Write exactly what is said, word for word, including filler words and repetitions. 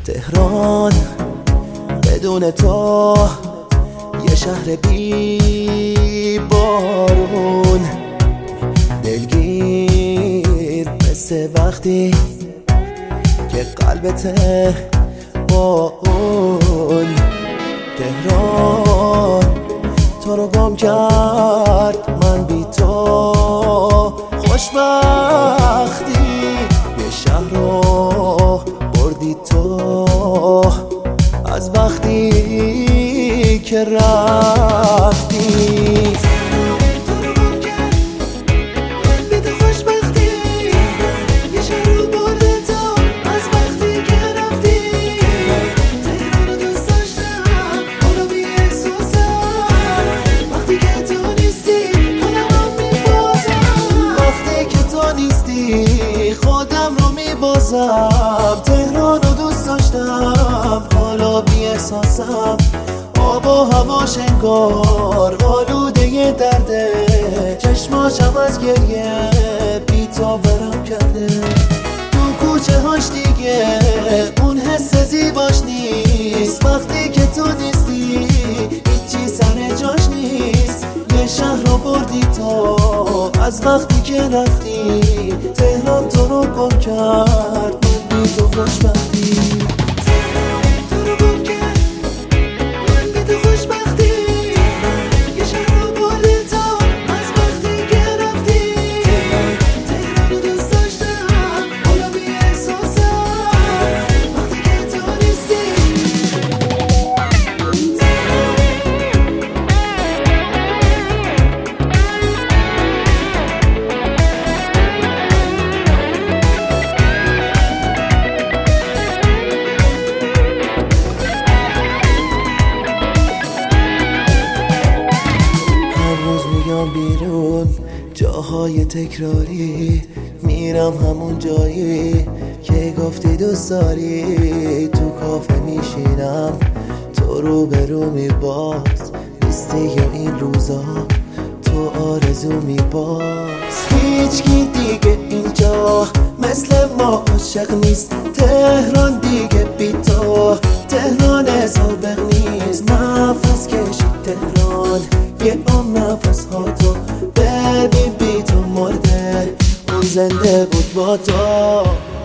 تهران بدون تو یه شهر بی بارون، دلگیر مثل وقتی که قلبته با اون. تهران تو رو گم کرد، من بی تو خوشبختی یه شهر رو بردی تو از وقتی که رفتی. خودم رو میبازم، تهران رو دوست داشتم، حالا بی احساسم. آب و هواش انگار آلوده درده، چشماشم از گریه بی تا برم کرده. تو کوچه هاش دیگه اون حس زیباش نیست، وقتی که تو نیستی هیچی سر جاش نیست. یه شهر رو بردی تو از وقتی که رفتی، تهران تو رو گم کرد، من بی تو خوشبختی. بیرون جاهای تکراری میرم، همون جایی که گفتی دوست داری. تو کافه میشینم، تو رو به رو میباز، نیستی یا این روزا تو آرزو میباز. هیچکی دیگه اینجا مثل ما عاشق نیست، تهران دیگه بی تو تهران سابق نیست. نفس کشید تهران یه عمر، نفس ها تو ببین بی تو مرده، اون زنده بود با تو.